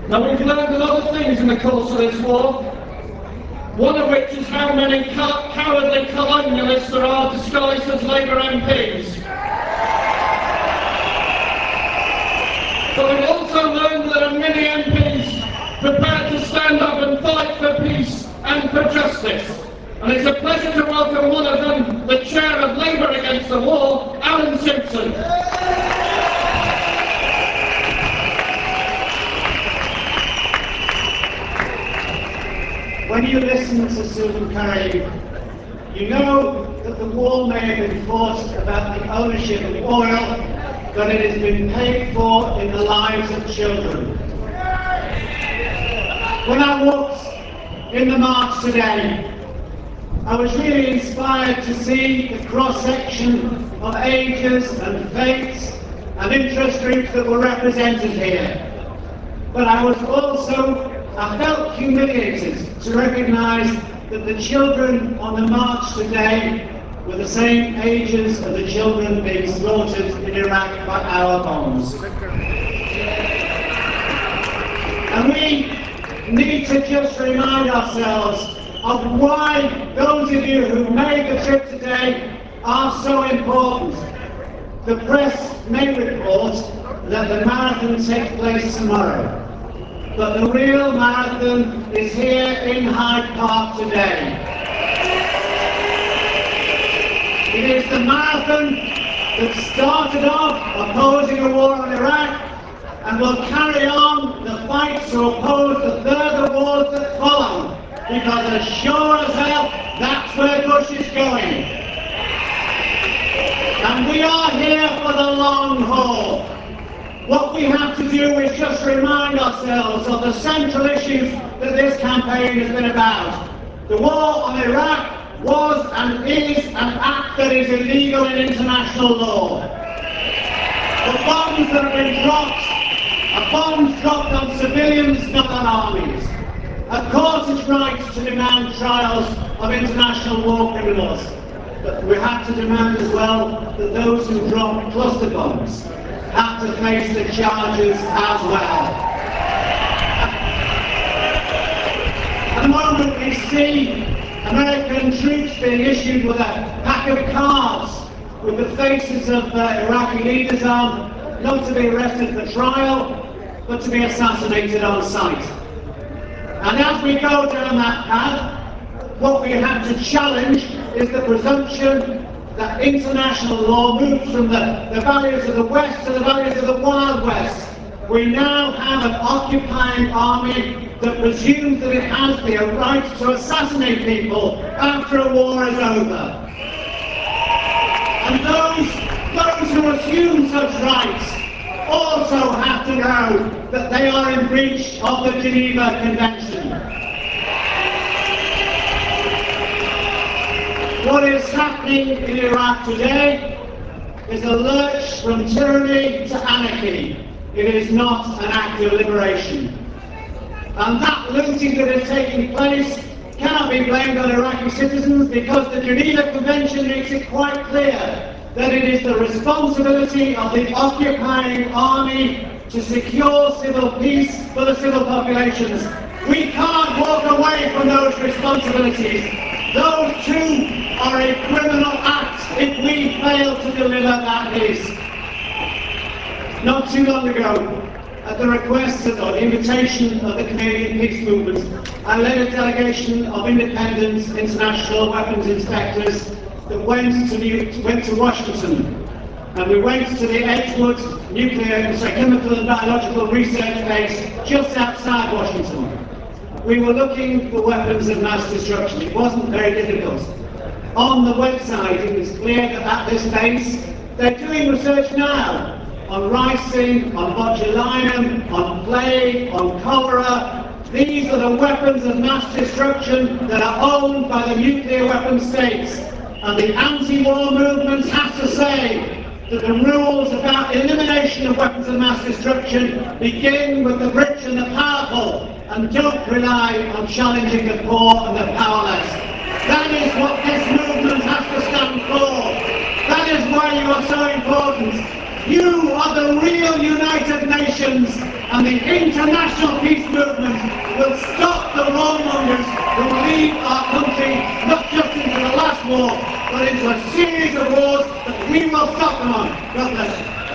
Now, we've learned a lot of things in the course of this war, one of which is how many cowardly colonialists there are disguised as Labour MPs. But we've also learned that there are many MPs prepared to stand up and fight for peace and for justice. And it's a pleasure to welcome one of them, the Chair of Labour Against the War, Alan Simpson. When you listen to Susan Curry, you know that the war may have been fought about the ownership of oil, but it has been paid for in the lives of children. When I walked in the march today, I was really inspired to see the cross-section of ages and faiths and interest groups that were represented here. But I felt humiliated to recognise that the children on the march today were the same ages as the children being slaughtered in Iraq by our bombs. And we need to just remind ourselves of why those of you who made the trip today are so important. The press may report that the marathon takes place tomorrow, but the real marathon is here in Hyde Park today. It is the marathon that started off opposing a war in Iraq and will carry on the fight to oppose the further wars that follow, because as sure as hell, that's where Bush is going. And we are here for the long haul. What we have to do is just remind ourselves of the central issues that this campaign has been about. The war on Iraq was and is an act that is illegal in international law. The bombs that have been dropped are bombs dropped on civilians, not on armies. Of course it's right to demand trials of international war criminals, but we have to demand as well that those who drop cluster bombs have to face the charges as well. At the moment we see American troops being issued with a pack of cards with the faces of Iraqi leaders on, not to be arrested for trial, but to be assassinated on sight. And as we go down that path, what we have to challenge is the presumption that international law moves from the values of the West to the values of the Wild West. We now have an occupying army that presumes that it has the right to assassinate people after a war is over. And those who assume such rights also have to know that they are in breach of the Geneva Convention. What is happening in Iraq today is a lurch from tyranny to anarchy. It is not an act of liberation. And that looting that is taking place cannot be blamed on Iraqi citizens, because the Geneva Convention makes it quite clear that it is the responsibility of the occupying army to secure civil peace for the civil populations. We can't walk away from those responsibilities. Those too are a criminal act if we fail to deliver that peace. Not too long ago, at the request or the invitation of the Canadian Peace Movement, I led a delegation of independent international weapons inspectors that went to Washington, and we went to the Edgewood Chemical and Biological Research Base just outside Washington. We were looking for weapons of mass destruction. It wasn't very difficult. On the website it was clear that at this base they're doing research now on ricin, on botulinum, on plague, on cholera. These are the weapons of mass destruction that are owned by the nuclear weapon states. And the anti-war movement has to say that the rules about elimination of weapons of mass destruction begin with the rich and the powerful, and don't rely on challenging the poor and the powerless. That is what this movement has to stand for. That is why you are so important. You are the real United Nations, and the international peace movement will stop the warmongers who lead our country not just into the last war, but into a series of wars that we will stop them on. God bless you.